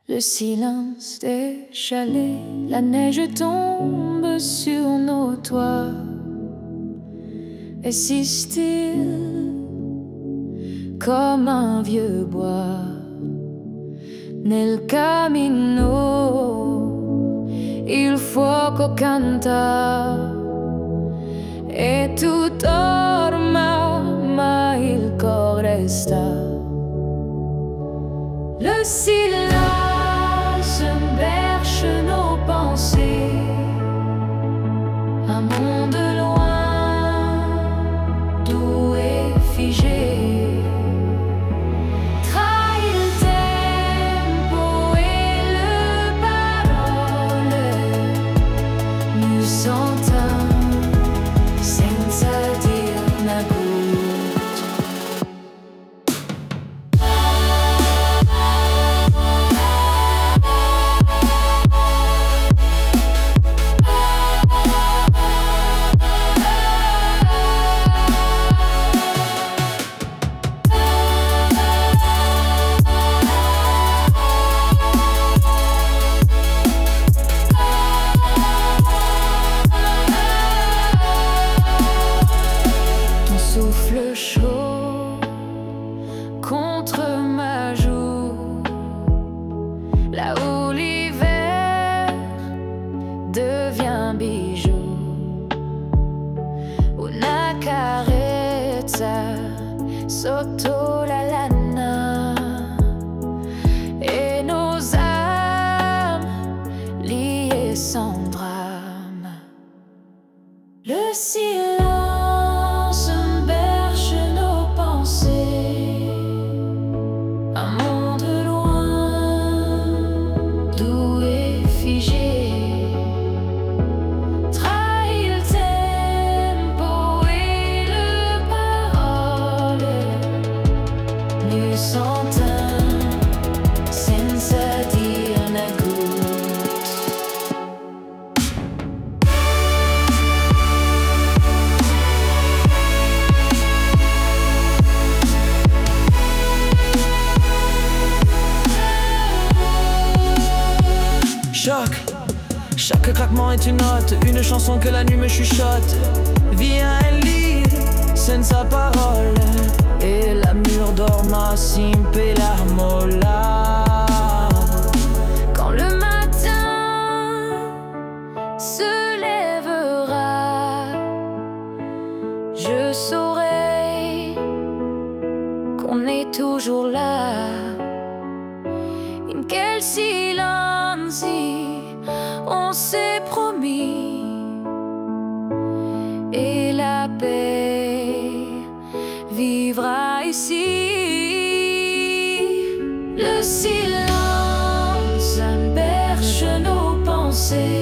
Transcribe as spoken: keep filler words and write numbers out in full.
Le silence des chalets, la neige tombe sur nos toits. Et si stille comme un vieux bois. Nel camino il fuoco canta e tu dorma, ma il cor resta. Le silence berce nos pensées, un monde loin, doux et figé. Souffle chaud contre ma joue, là où l'hiver devient bijou. Una carezza sotto la lana et nos âmes liées sans drame. Le silence berce nos pensées, un monde loin, doux et figé. Tra il tempo e le parole, nu s'entend senza dire una goutte. Choc, chaque craquement est une note, une chanson que la nuit me chuchote. Via un lit, senza parole, et la mur dorma simpe la molla. Quand le matin se lèvera, je saurai qu'on est toujours là. In quel silenzi on s'est promis, et la paix vivra ici. Le silence berce nos pensées,